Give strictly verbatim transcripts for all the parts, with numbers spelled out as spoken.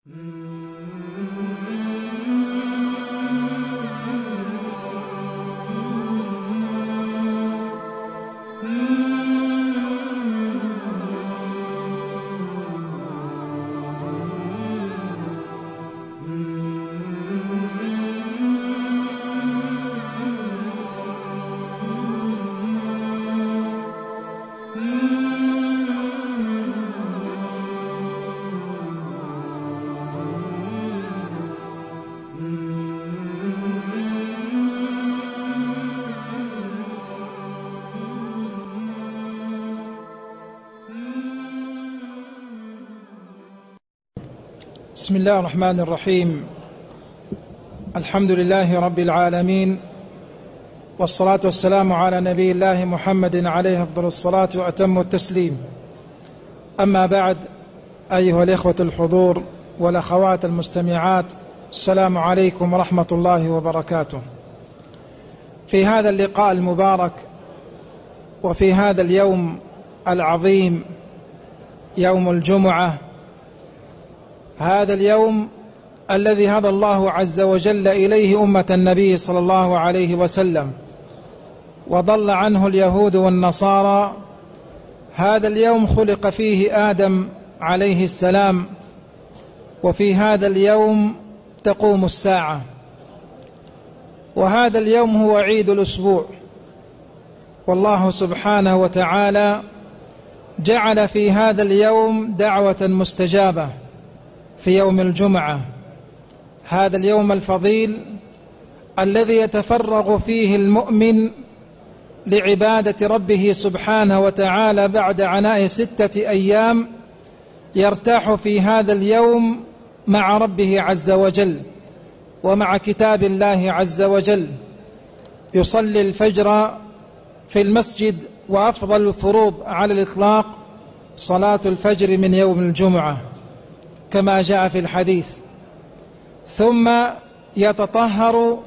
بسم الله الرحمن الرحيم. الحمد لله رب العالمين، والصلاة والسلام على نبي الله محمد عليه أفضل الصلاة وأتم التسليم. أما بعد، أيها الإخوة الحضور والأخوات المستمعات، السلام عليكم ورحمة الله وبركاته. في هذا اللقاء المبارك وفي هذا اليوم العظيم، يوم الجمعة، هذا اليوم الذي هدى الله عز وجل إليه أمة النبي صلى الله عليه وسلم وضل عنه اليهود والنصارى، هذا اليوم خلق فيه آدم عليه السلام، وفي هذا اليوم تقوم الساعة، وهذا اليوم هو عيد الأسبوع. والله سبحانه وتعالى جعل في هذا اليوم دعوة مستجابة في يوم الجمعة، هذا اليوم الفضيل الذي يتفرغ فيه المؤمن لعبادة ربه سبحانه وتعالى بعد عناء ستة أيام، يرتاح في هذا اليوم مع ربه عز وجل ومع كتاب الله عز وجل، يصلي الفجر في المسجد، وأفضل الفروض على الإطلاق صلاة الفجر من يوم الجمعة كما جاء في الحديث، ثم يتطهر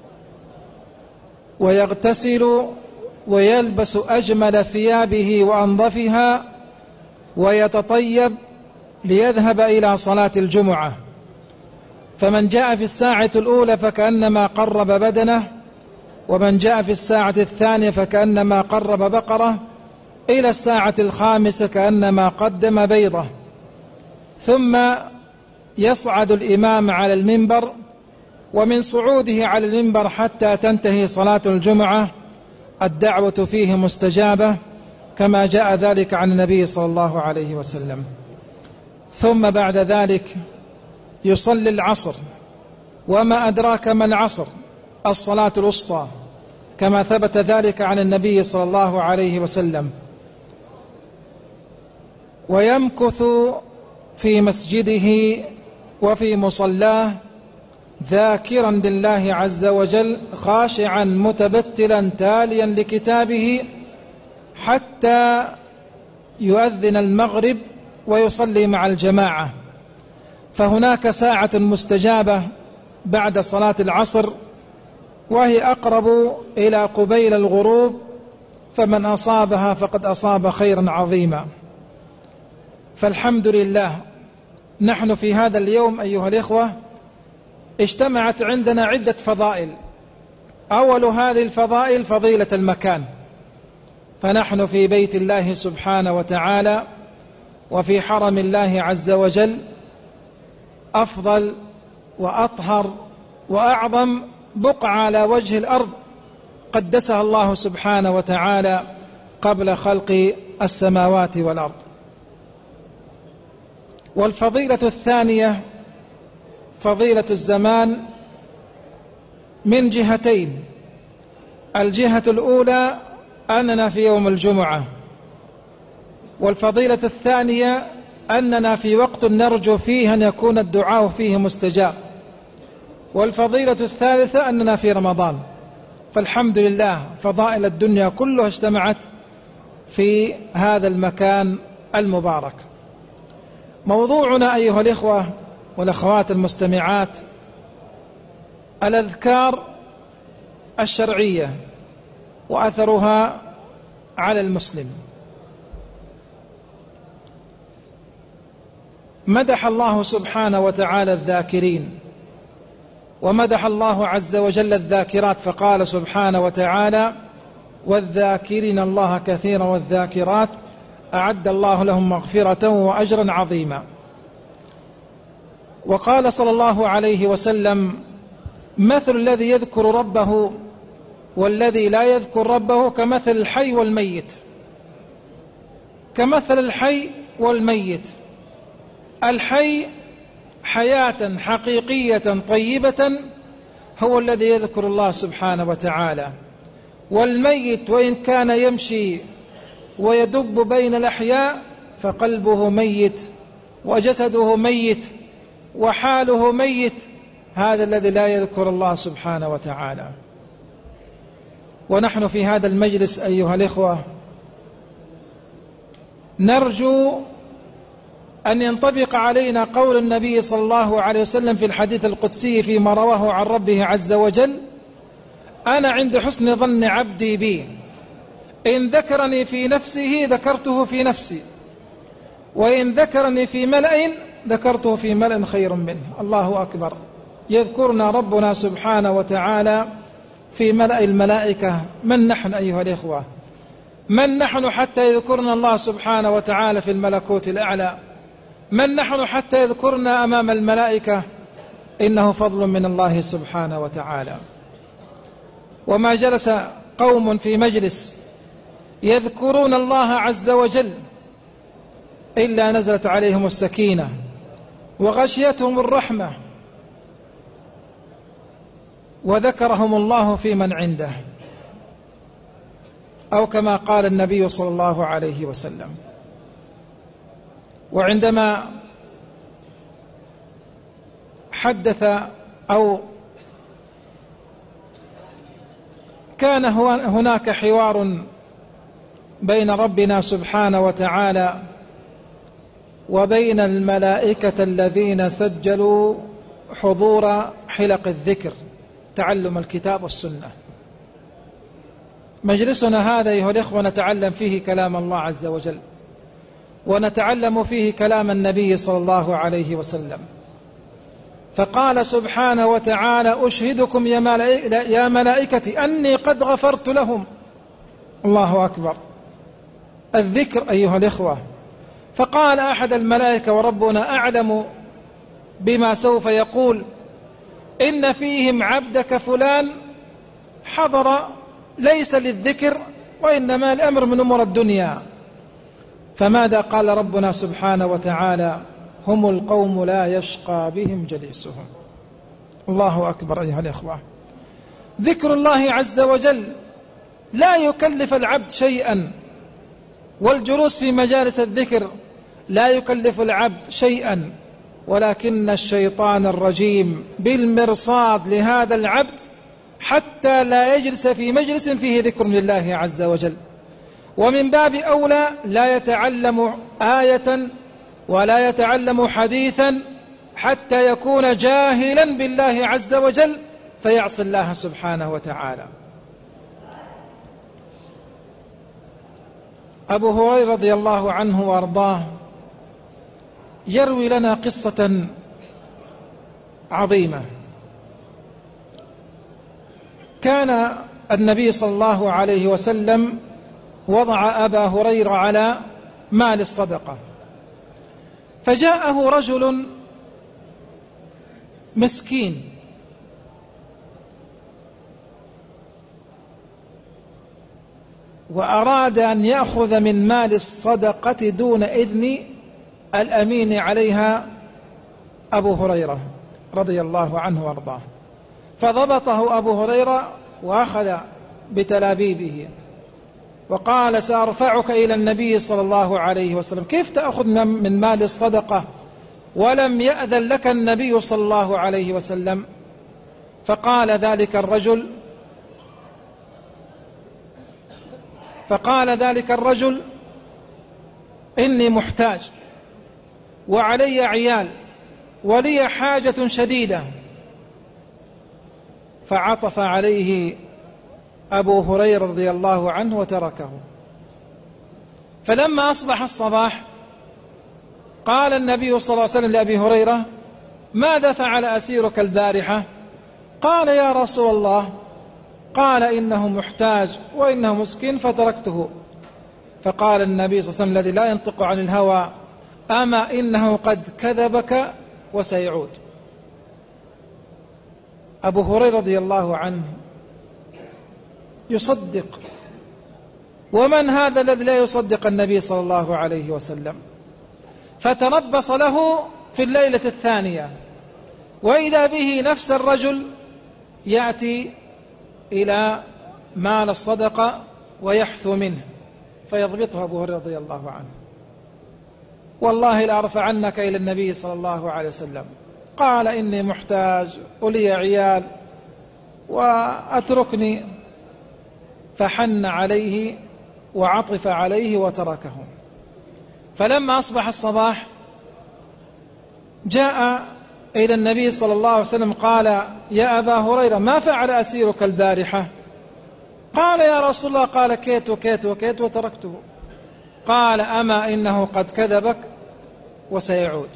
ويغتسل ويلبس أجمل ثيابه وأنظفها ويتطيب ليذهب إلى صلاة الجمعة. فمن جاء في الساعة الأولى فكأنما قرب بدنه، ومن جاء في الساعة الثانية فكأنما قرب بقرة، إلى الساعة الخامسة كأنما قدم بيضة. ثم يصعد الإمام على المنبر، ومن صعوده على المنبر حتى تنتهي صلاة الجمعة الدعوة فيه مستجابة كما جاء ذلك عن النبي صلى الله عليه وسلم. ثم بعد ذلك يصلي العصر، وما أدراك ما العصر، الصلاة الوسطى، كما ثبت ذلك عن النبي صلى الله عليه وسلم. ويمكث في مسجده وفي مصلاه ذاكرا لله عز وجل، خاشعا متبتلا تاليا لكتابه، حتى يؤذن المغرب ويصلي مع الجماعة. فهناك ساعة مستجابة بعد صلاة العصر، وهي أقرب إلى قبيل الغروب، فمن أصابها فقد أصاب خيرا عظيما. فالحمد لله، نحن في هذا اليوم أيها الإخوة اجتمعت عندنا عدة فضائل. أول هذه الفضائل فضيلة المكان، فنحن في بيت الله سبحانه وتعالى وفي حرم الله عز وجل، أفضل وأطهر وأعظم بقعة على وجه الأرض قدسها الله سبحانه وتعالى قبل خلق السماوات والأرض. والفضيلة الثانية فضيلة الزمان من جهتين. الجهة الأولى أننا في يوم الجمعة، والفضيلة الثانية أننا في وقت نرجو فيه أن يكون الدعاء فيه مستجاب، والفضيلة الثالثة أننا في رمضان. فالحمد لله، فضائل الدنيا كلها اجتمعت في هذا المكان المبارك. موضوعنا أيها الإخوة والأخوات المستمعات الأذكار الشرعية وأثرها على المسلم. مدح الله سبحانه وتعالى الذاكرين، ومدح الله عز وجل الذاكرات، فقال سبحانه وتعالى: والذاكرين الله كثيرا والذاكرات أعد الله لهم مغفرة وأجرا عظيما. وقال صلى الله عليه وسلم: مثل الذي يذكر ربه والذي لا يذكر ربه كمثل الحي والميت، كمثل الحي والميت. الحي حياة حقيقية طيبة هو الذي يذكر الله سبحانه وتعالى، والميت وإن كان يمشي ويدب بين الأحياء فقلبه ميت وجسده ميت وحاله ميت، هذا الذي لا يذكر الله سبحانه وتعالى. ونحن في هذا المجلس أيها الإخوة نرجو أن ينطبق علينا قول النبي صلى الله عليه وسلم في الحديث القدسي فيما رواه عن ربه عز وجل: أنا عند حسن ظن عبدي بي، إن ذكرني في نفسه ذكرته في نفسي، وإن ذكرني في ملأ ذكرته في ملأ خير منه. الله أكبر. يذكرنا ربنا سبحانه وتعالى في ملأ الملائكة. من نحن أيها الإخوة؟ من نحن حتى يذكرنا الله سبحانه وتعالى في الملكوت الأعلى؟ من نحن حتى يذكرنا أمام الملائكة؟ إنه فضل من الله سبحانه وتعالى. وما جلس قوم في مجلس يذكرون الله عز وجل إلا نزلت عليهم السكينة وغشيتهم الرحمة وذكرهم الله في من عنده، أو كما قال النبي صلى الله عليه وسلم. وعندما حدث أو كان هناك حوار بين ربنا سبحانه وتعالى وبين الملائكة الذين سجلوا حضور حلق الذكر تعلم الكتاب والسنة. مجلسنا هذا أيها الإخوة نتعلم فيه كلام الله عز وجل، ونتعلم فيه كلام النبي صلى الله عليه وسلم. فقال سبحانه وتعالى: أشهدكم يا ملائكتي أني قد غفرت لهم. الله أكبر. الذكر أيها الإخوة. فقال أحد الملائكة وربنا أعلم بما سوف يقول: إن فيهم عبدك فلان حضر ليس للذكر وإنما الأمر من أمور الدنيا. فماذا قال ربنا سبحانه وتعالى: هم القوم لا يشقى بهم جليسهم. الله أكبر أيها الإخوة. ذكر الله عز وجل لا يكلف العبد شيئا، والجلوس في مجالس الذكر لا يكلف العبد شيئا، ولكن الشيطان الرجيم بالمرصاد لهذا العبد حتى لا يجلس في مجلس فيه ذكر لله عز وجل. ومن باب أولى لا يتعلم آية ولا يتعلم حديثا حتى يكون جاهلا بالله عز وجل فيعصي الله سبحانه وتعالى. أبو هريرة رضي الله عنه وأرضاه يروي لنا قصة عظيمة. كان النبي صلى الله عليه وسلم وضع أبا هريرة على مال الصدقة، فجاءه رجل مسكين وأراد أن يأخذ من مال الصدقة دون إذن الأمين عليها أبو هريرة رضي الله عنه وارضاه، فضبطه أبو هريرة وأخذ بتلابيبه وقال: سأرفعك إلى النبي صلى الله عليه وسلم، كيف تأخذ من مال الصدقة ولم يأذن لك النبي صلى الله عليه وسلم؟ فقال ذلك الرجل فقال ذلك الرجل إني محتاج وعلي عيال ولي حاجة شديدة. فعطف عليه أبو هريرة رضي الله عنه وتركه. فلما أصبح الصباح قال النبي صلى الله عليه وسلم لأبي هريرة: ماذا فعل أسيرك البارحة؟ قال: يا رسول الله، قال إنه محتاج وإنه مسكين فتركته. فقال النبي صلى الله عليه وسلم الذي لا ينطق عن الهوى: أما إنه قد كذبك وسيعود. أبو هريرة رضي الله عنه يصدق، ومن هذا الذي لا يصدق النبي صلى الله عليه وسلم؟ فتربص له في الليلة الثانية، وإذا به نفس الرجل يأتي إلى مال الصدقة ويحثو منه، فيضبطه أبو هريرة رضي الله عنه: والله لأرفعنك إلى النبي صلى الله عليه وسلم. قال: إني محتاج ولي عيال وأتركني. فحن عليه وعطف عليه وتركه. فلما أصبح الصباح جاء إلى النبي صلى الله عليه وسلم قال: يا أبا هريرة، ما فعل أسيرك البارحة؟ قال: يا رسول الله، قال كيت وكيت وكيت وتركته. قال: أما إنه قد كذبك وسيعود.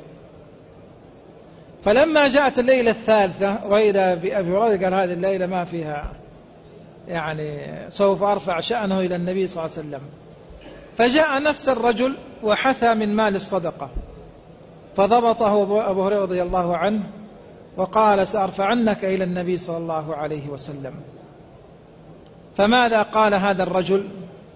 فلما جاءت الليلة الثالثة وإذا بأبي هريرة قال: هذه الليلة ما فيها، يعني سوف أرفع شأنه إلى النبي صلى الله عليه وسلم. فجاء نفس الرجل وحثى من مال الصدقة، فضبطه أبو هريرة رضي الله عنه وقال: سأرفعنك إلى النبي صلى الله عليه وسلم. فماذا قال هذا الرجل؟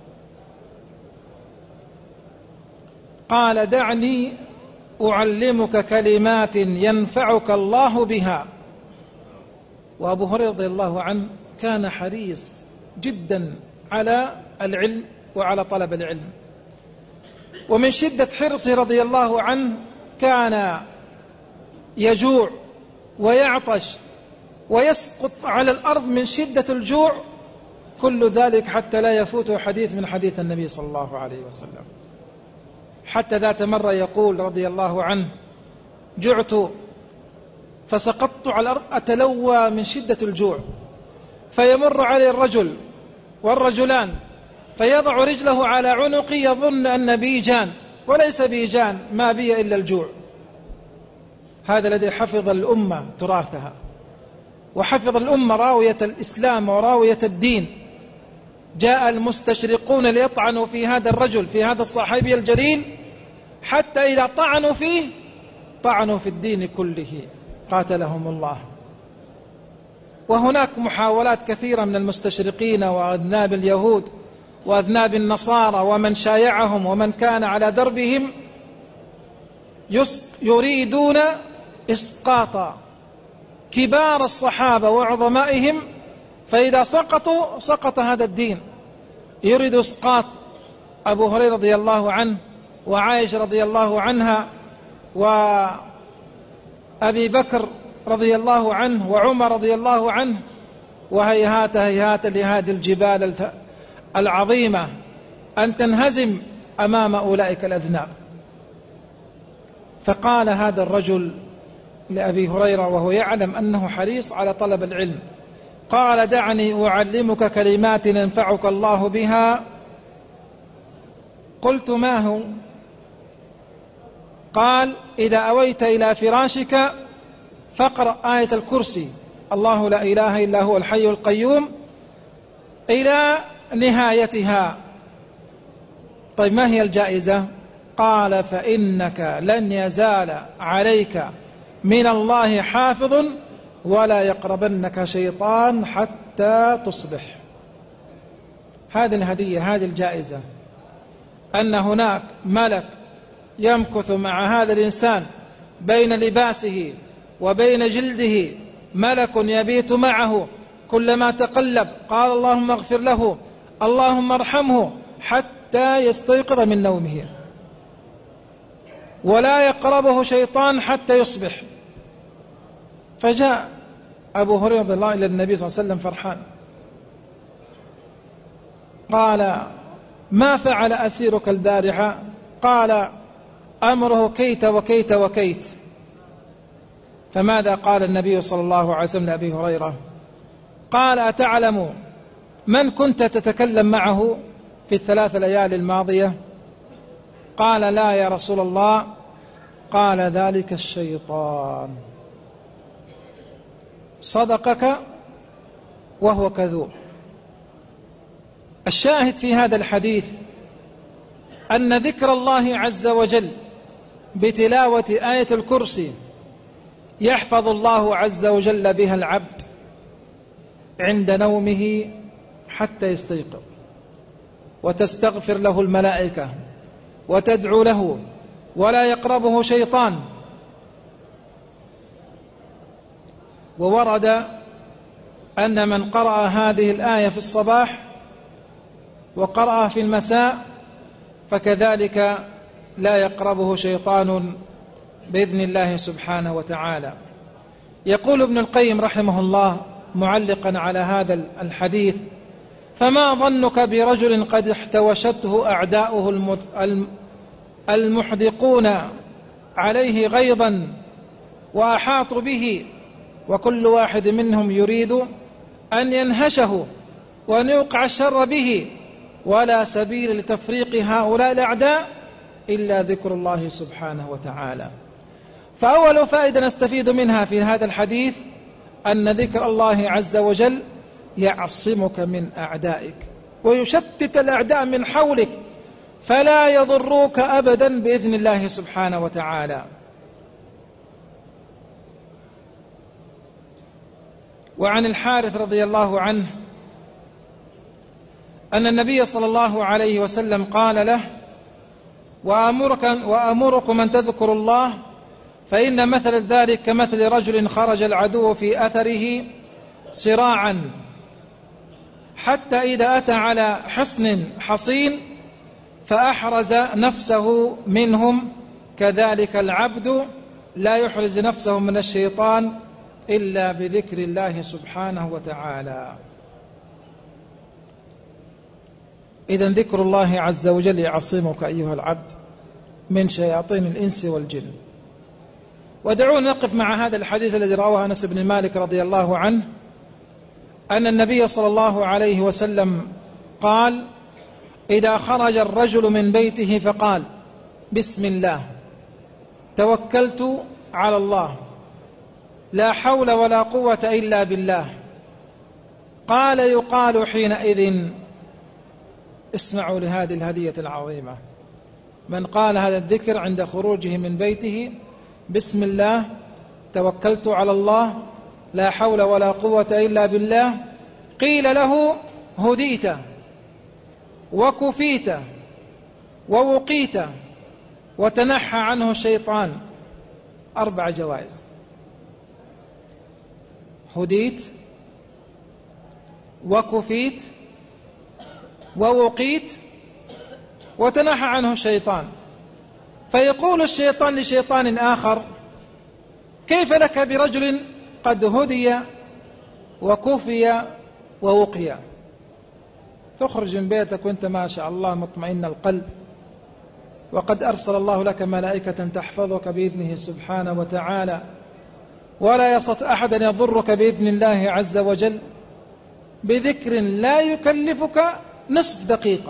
قال: دعني أعلمك كلمات ينفعك الله بها. وأبو هريرة رضي الله عنه كان حريص جدا على العلم وعلى طلب العلم، ومن شدة حرصه رضي الله عنه كان يجوع ويعطش ويسقط على الأرض من شدة الجوع، كل ذلك حتى لا يفوته حديث من حديث النبي صلى الله عليه وسلم. حتى ذات مرة يقول رضي الله عنه: جعت فسقطت على الأرض أتلوى من شدة الجوع، فيمر علي الرجل والرجلان فيضع رجله على عنقي يظن أن بي جان، وليس بي جان، ما بي إلا الجوع. هذا الذي حفظ الأمة تراثها، وحفظ الأمة راوية الإسلام وراوية الدين. جاء المستشرقون ليطعنوا في هذا الرجل، في هذا الصحابي الجليل، حتى إذا طعنوا فيه طعنوا في الدين كله، قاتلهم الله. وهناك محاولات كثيرة من المستشرقين وأذناب اليهود وأذناب النصارى ومن شايعهم ومن كان على دربهم يريدون إسقاط كبار الصحابة وعظمائهم، فإذا سقطوا سقط هذا الدين. يريد إسقاط أبو هريرة رضي الله عنه وعائشة رضي الله عنها وأبي بكر رضي الله عنه وعمر رضي الله عنه، وهيهات هيهات لهذه الجبال العظيمة أن تنهزم أمام أولئك الأذناب. فقال هذا الرجل لأبي هريرة وهو يعلم أنه حريص على طلب العلم، قال: دعني أعلمك كلمات ينفعك الله بها. قلت: ما هو؟ قال: إذا أويت إلى فراشك فاقرأ آية الكرسي، الله لا إله إلا هو الحي القيوم، إلى نهايتها. طيب ما هي الجائزة؟ قال: فإنك لن يزال عليك من الله حافظ ولا يقربنك شيطان حتى تصبح. هذه الهدية، هذه الجائزة، أن هناك ملك يمكث مع هذا الإنسان بين لباسه وبين جلده، ملك يبيت معه، كلما تقلب قال: اللهم اغفر له، اللهم ارحمه، حتى يستيقظ من نومه، ولا يقربه شيطان حتى يصبح. فجاء أبو هريرة رضي الله إلى النبي صلى الله عليه وسلم فرحان، قال: ما فعل أسيرك البارحة؟ قال: أمره كيت وكيت وكيت. فماذا قال النبي صلى الله عليه وسلم لأبي هريرة؟ قال: أتعلم من كنت تتكلم معه في الثلاث ليالي الماضية؟ قال: لا يا رسول الله، قال ذلك الشيطان، صدقك وهو كذوب. الشاهد في هذا الحديث أن ذكر الله عز وجل بتلاوة آية الكرسي يحفظ الله عز وجل بها العبد عند نومه حتى يستيقظ، وتستغفر له الملائكة وتدعو له ولا يقربه شيطان. وورد أن من قرأ هذه الآية في الصباح وقرأ في المساء فكذلك لا يقربه شيطان بإذن الله سبحانه وتعالى. يقول ابن القيم رحمه الله معلقا على هذا الحديث: فما ظنك برجل قد احتوشته أعداؤه المحدقون عليه غيظا وأحاطوا به، وكل واحد منهم يريد أن ينهشه وأن يوقع الشر به، ولا سبيل لتفريق هؤلاء الأعداء إلا ذكر الله سبحانه وتعالى. فأول فائدة نستفيد منها في هذا الحديث أن ذكر الله عز وجل يعصمك من أعدائك ويشتت الأعداء من حولك فلا يضروك أبدا بإذن الله سبحانه وتعالى. وعن الحارث رضي الله عنه أن النبي صلى الله عليه وسلم قال له: وأمرك وأمركم أن تذكروا الله، فإن مثل ذلك كمثل رجل خرج العدو في أثره صراعا حتى إذا أتى على حصن حصين فأحرز نفسه منهم، كذلك العبد لا يحرز نفسه من الشيطان إلا بذكر الله سبحانه وتعالى. إذن ذكر الله عز وجل يعصمك أيها العبد من شياطين الإنس والجن. ودعونا نقف مع هذا الحديث الذي رواه أنس بن مالك رضي الله عنه أن النبي صلى الله عليه وسلم قال: إذا خرج الرجل من بيته فقال: بسم الله توكلت على الله لا حول ولا قوة إلا بالله، قال يقال حينئذ، اسمعوا لهذه الهدية العظيمة، من قال هذا الذكر عند خروجه من بيته: بسم الله توكلت على الله لا حول ولا قوة إلا بالله، قيل له: هديت وكفيت ووقيت وتنحى عنه الشيطان. أربع جوائز: هديت وكفيت ووقيت وتنحى عنه الشيطان. فيقول الشيطان لشيطان آخر: كيف لك برجل قد هدي وكفي ووقي؟ تخرج من بيتك وانت ما شاء الله مطمئن القلب، وقد أرسل الله لك ملائكة تحفظك بإذنه سبحانه وتعالى، ولا يستطيع أحد أن يضرك بإذن الله عز وجل، بذكر لا يكلفك نصف دقيقة،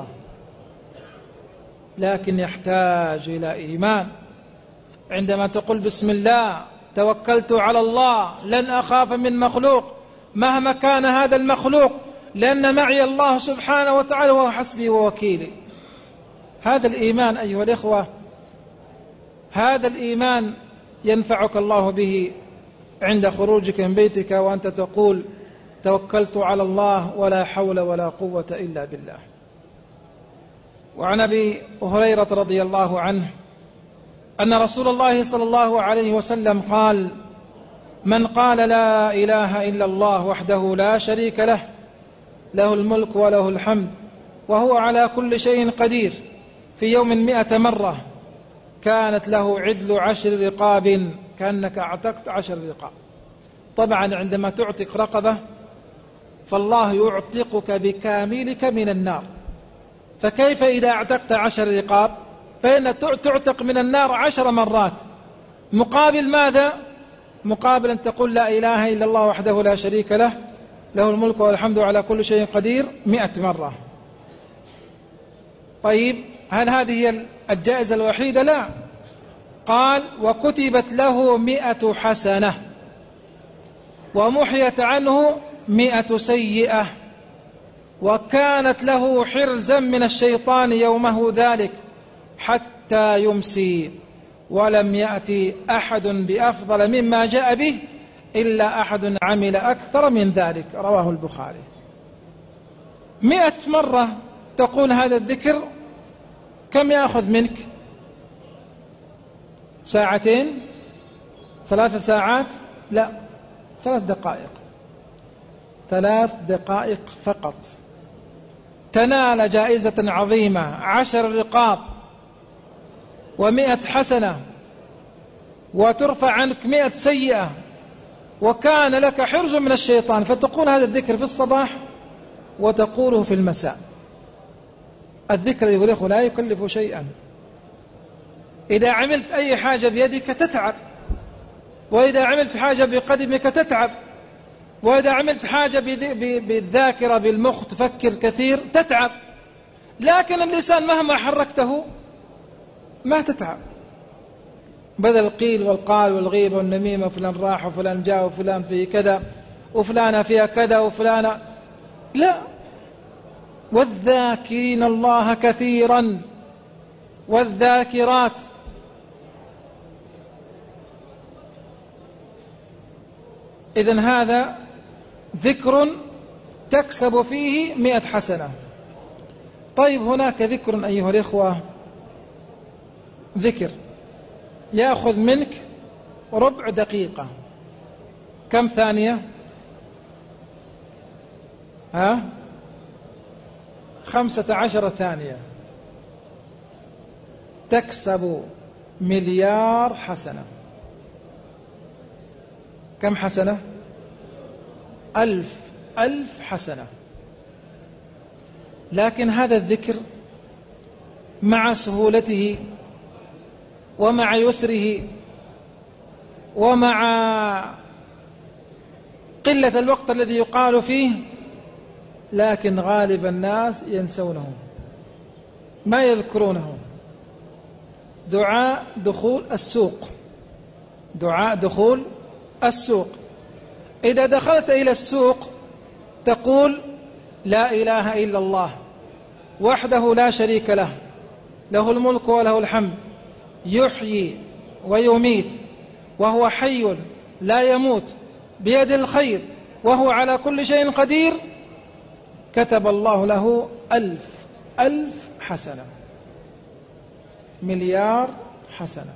لكن يحتاج إلى إيمان. عندما تقول بسم الله توكلت على الله لن أخاف من مخلوق مهما كان هذا المخلوق، لأن معي الله سبحانه وتعالى وهو حسبي ووكيلي. هذا الإيمان أيها الإخوة، هذا الإيمان ينفعك الله به عند خروجك من بيتك وأنت تقول توكلت على الله ولا حول ولا قوة إلا بالله. وعن أبي هريرة رضي الله عنه أن رسول الله صلى الله عليه وسلم قال: من قال لا إله إلا الله وحده لا شريك له له الملك وله الحمد وهو على كل شيء قدير في يوم مئة مرة كانت له عدل عشر رقاب، كأنك أعتقت عشر رقاب. طبعا عندما تعتق رقبة فالله يعتقك بكاملك من النار، فكيف إذا اعتقت عشر رقاب؟ فإن تعتق من النار عشر مرات، مقابل ماذا؟ مقابل أن تقول لا إله إلا الله وحده لا شريك له له الملك والحمد على كل شيء قدير مئة مرة. طيب هل هذه هي الجائزة الوحيدة؟ لا، قال وكتبت له مئة حسنة ومحيت عنه مئة سيئة وكانت له حرزا من الشيطان يومه ذلك حتى يمسي ولم يأتي أحد بأفضل مما جاء به إلا أحد عمل أكثر من ذلك. رواه البخاري. مئة مرة تقول هذا الذكر كم يأخذ منك؟ ساعتين؟ ثلاث ساعات؟ لا، ثلاث دقائق، ثلاث دقائق فقط تنال جائزة عظيمة، عشر رقاب ومئة حسنة وترفع عنك مئة سيئة وكان لك حرز من الشيطان. فتقول هذا الذكر في الصباح وتقوله في المساء. الذكر يغلق لا يكلف شيئا. إذا عملت أي حاجة بيدك تتعب، وإذا عملت حاجة بقدمك تتعب، وإذا عملت حاجة بالذاكرة بالمخ تفكر كثير تتعب، لكن اللسان مهما حركته ما تتعب. بدل القيل والقال والغيبة والنميمة، فلان راح وفلان جاء وفلان في كذا وفلانة فيها كذا وفلانة، لا. والذاكرين الله كثيرا والذاكرات. إذن هذا ذكر تكسب فيه مئة حسنة. طيب هناك ذكر أيها الإخوة، ذكر يأخذ منك ربع دقيقة. كم ثانية؟ ها؟ خمسة عشر ثانية. تكسب مليار حسنة. كم حسنة؟ ألف ألف حسنة. لكن هذا الذكر مع سهولته ومع يسره ومع قلة الوقت الذي يقال فيه، لكن غالب الناس ينسونه ما يذكرونه. دعاء دخول السوق. دعاء دخول السوق. إذا دخلت إلى السوق تقول لا إله إلا الله وحده لا شريك له، له الملك وله الحمد، يحيي ويميت وهو حي لا يموت، بيد الخير وهو على كل شيء قدير. كتب الله له ألف ألف حسنة، مليار حسنة.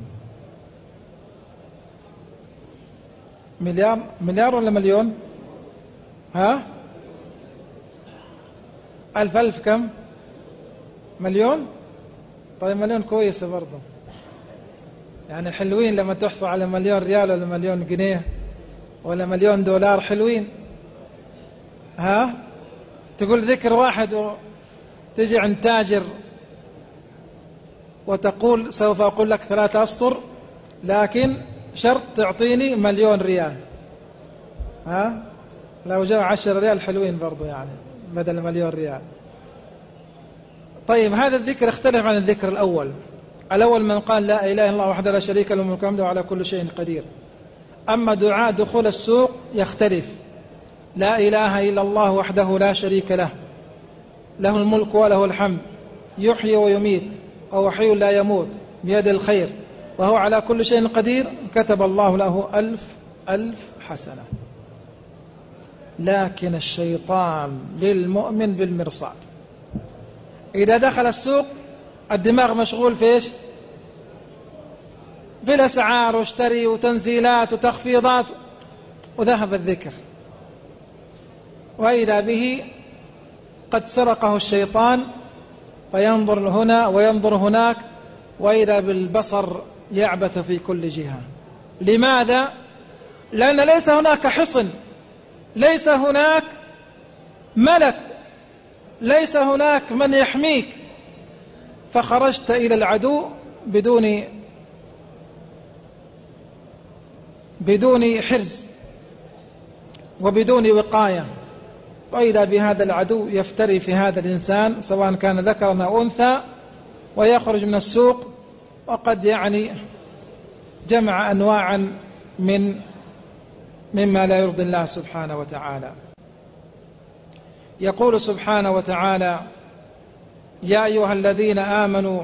مليار مليار ولا مليون؟ ها؟ ألف ألف كم؟ مليون؟ طيب مليون كويسة برضو، يعني حلوين لما تحصل على مليون ريال ولا مليون جنيه ولا مليون دولار، حلوين. ها؟ تقول ذكر واحد وتجي عند تاجر وتقول سوف أقول لك ثلاثة أسطر لكن شرط تعطيني مليون ريال. ها؟ لو جاء عشر ريال حلوين برضو يعني بدل مليون ريال. طيب هذا الذكر اختلف عن الذكر الأول. الأول من قال لا إله إلا الله وحده لا شريك له الملك والحمد وعلى كل شيء قدير. أما دعاء دخول السوق يختلف. لا إله إلا الله وحده لا شريك له، له الملك وله الحمد، يحيي ويميت وهو حي لا يموت، بيد الخير وهو على كل شيء قدير. كتب الله له ألف ألف حسنة. لكن الشيطان للمؤمن بالمرصاد. إذا دخل السوق الدماغ مشغول في إيش؟ في الأسعار واشتري وتنزيلات وتخفيضات، وذهب الذكر. وإذا به قد سرقه الشيطان فينظر هنا وينظر هناك، وإذا بالبصر يعبث في كل جهة. لماذا؟ لأن ليس هناك حصن، ليس هناك ملك، ليس هناك من يحميك، فخرجت إلى العدو بدون بدون حرز وبدون وقاية. وإذا بهذا العدو يفتري في هذا الإنسان سواء كان ذكرا أو أنثى، ويخرج من السوق وقد يعني جمع أنواعا من مما لا يرضي الله سبحانه وتعالى. يقول سبحانه وتعالى: يا أيها الذين آمنوا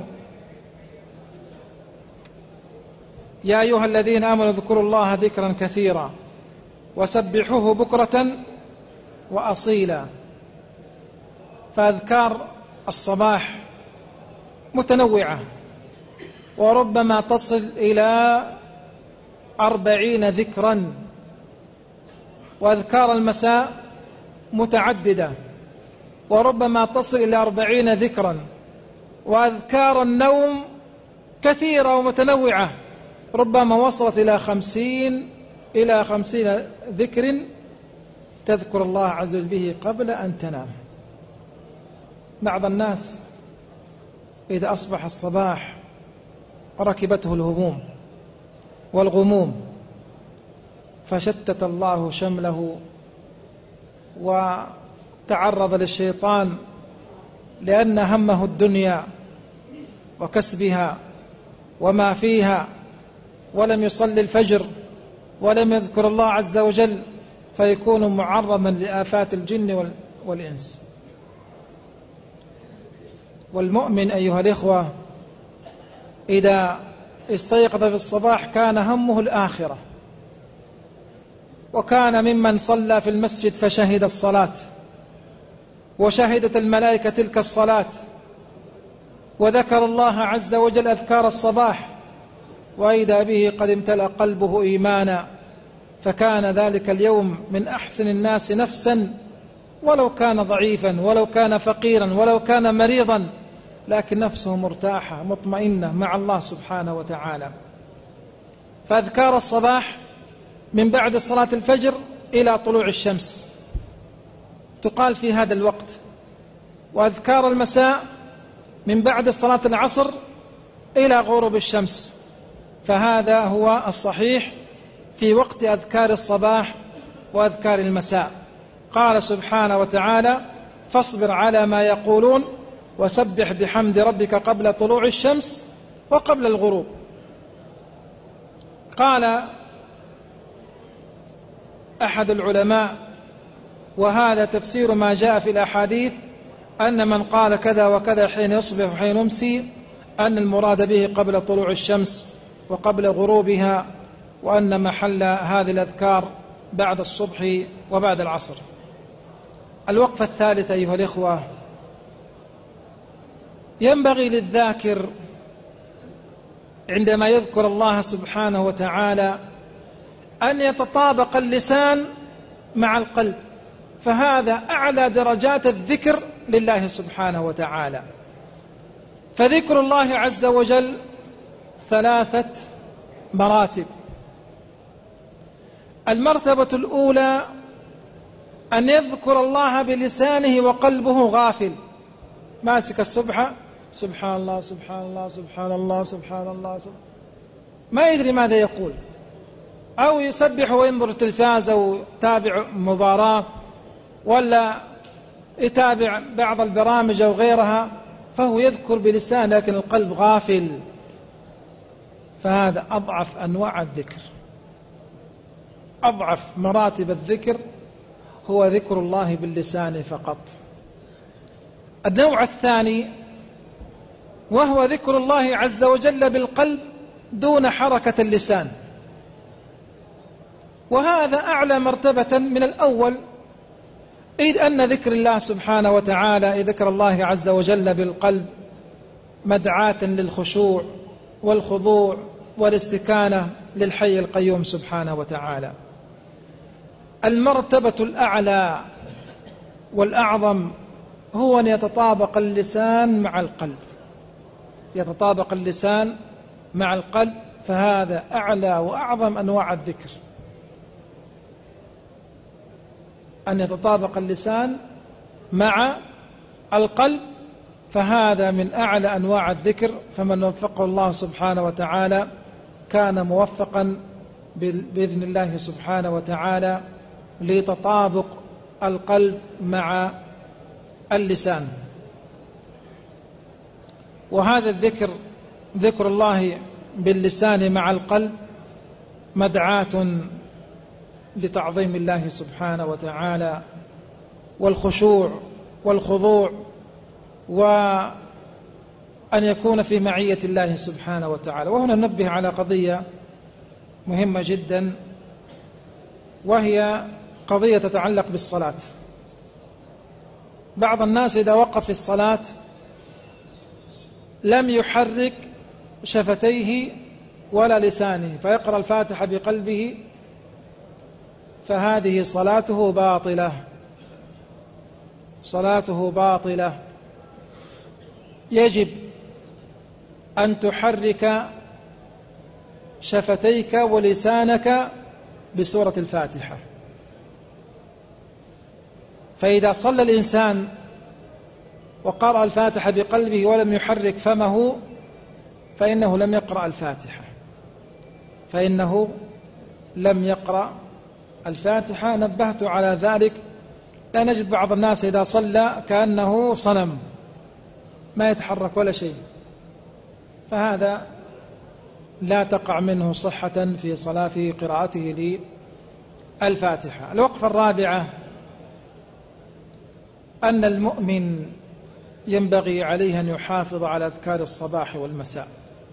يا أيها الذين آمنوا اذكروا الله ذكرا كثيرا وسبحوه بكرة وأصيلا. فأذكار الصباح متنوعة، وربما تصل إلى أربعين ذكرا، وأذكار المساء متعددة وربما تصل إلى أربعين ذكرا، وأذكار النوم كثيرة ومتنوعة ربما وصلت إلى خمسين إلى خمسين ذكر تذكر الله عز وجل به قبل أن تنام. بعض الناس إذا أصبح الصباح ركبته الهموم والغموم فشتت الله شمله وتعرض للشيطان لأن همه الدنيا وكسبها وما فيها، ولم يصلي الفجر ولم يذكر الله عز وجل، فيكون معرضا لآفات الجن والإنس. والمؤمن أيها الإخوة إذا استيقظ في الصباح كان همه الآخرة، وكان ممن صلى في المسجد فشهد الصلاة وشهدت الملائكة تلك الصلاة، وذكر الله عز وجل أذكار الصباح، وإذا به قد امتلأ قلبه إيمانا، فكان ذلك اليوم من أحسن الناس نفسا، ولو كان ضعيفا ولو كان فقيرا ولو كان مريضا، لكن نفسه مرتاحة مطمئنة مع الله سبحانه وتعالى. فأذكار الصباح من بعد صلاة الفجر إلى طلوع الشمس تقال في هذا الوقت، وأذكار المساء من بعد صلاة العصر إلى غروب الشمس، فهذا هو الصحيح في وقت أذكار الصباح وأذكار المساء. قال سبحانه وتعالى: فاصبر على ما يقولون وسبح بحمد ربك قبل طلوع الشمس وقبل الغروب. قال أحد العلماء، وهذا تفسير ما جاء في الأحاديث، أن من قال كذا وكذا حين يصبح وحين يمسي أن المراد به قبل طلوع الشمس وقبل غروبها، وأن محل هذه الأذكار بعد الصبح وبعد العصر. الوقفة الثالثة أيها الإخوة، ينبغي للذاكر عندما يذكر الله سبحانه وتعالى أن يتطابق اللسان مع القلب، فهذا أعلى درجات الذكر لله سبحانه وتعالى. فذكر الله عز وجل ثلاثة مراتب. المرتبة الأولى أن يذكر الله بلسانه وقلبه غافل، ماسك السبحة، سبحان الله سبحان الله سبحان الله سبحان الله سبحان، ما يدري ماذا يقول، أو يسبح وينظر التلفاز أو يتابع مباراة ولا يتابع بعض البرامج أو غيرها، فهو يذكر بلسان لكن القلب غافل، فهذا أضعف أنواع الذكر. أضعف مراتب الذكر هو ذكر الله باللسان فقط. النوع الثاني وهو ذكر الله عز وجل بالقلب دون حركة اللسان، وهذا أعلى مرتبة من الأول، إذ أن ذكر الله سبحانه وتعالى ذكر الله عز وجل بالقلب مدعاة للخشوع والخضوع والاستكانة للحي القيوم سبحانه وتعالى. المرتبة الأعلى والأعظم هو أن يتطابق اللسان مع القلب، يتطابق اللسان مع القلب، فهذا أعلى وأعظم أنواع الذكر، أن يتطابق اللسان مع القلب، فهذا من أعلى أنواع الذكر. فمن وفقه الله سبحانه وتعالى كان موفقا بإذن الله سبحانه وتعالى لتطابق القلب مع اللسان. وهذا الذكر، ذكر الله باللسان مع القلب، مدعاة لتعظيم الله سبحانه وتعالى والخشوع والخضوع، وأن يكون في معية الله سبحانه وتعالى. وهنا ننبه على قضية مهمة جدا، وهي قضية تتعلق بالصلاة. بعض الناس إذا وقف في الصلاة لم يحرك شفتيه ولا لسانه فيقرأ الفاتحة بقلبه، فهذه صلاته باطلة، صلاته باطلة. يجب أن تحرك شفتيك ولسانك بسورة الفاتحة. فإذا صلى الإنسان وقرأ الفاتحة بقلبه ولم يحرك فمه فإنه لم يقرأ الفاتحة، فإنه لم يقرأ الفاتحة. نبهت على ذلك، لا نجد بعض الناس إذا صلى كأنه صنم ما يتحرك ولا شيء، فهذا لا تقع منه صحة في صلاة في قراءته للفاتحة. الوقفة الرابعة أن المؤمن ينبغي عليه أن يحافظ على أذكار الصباح والمساء،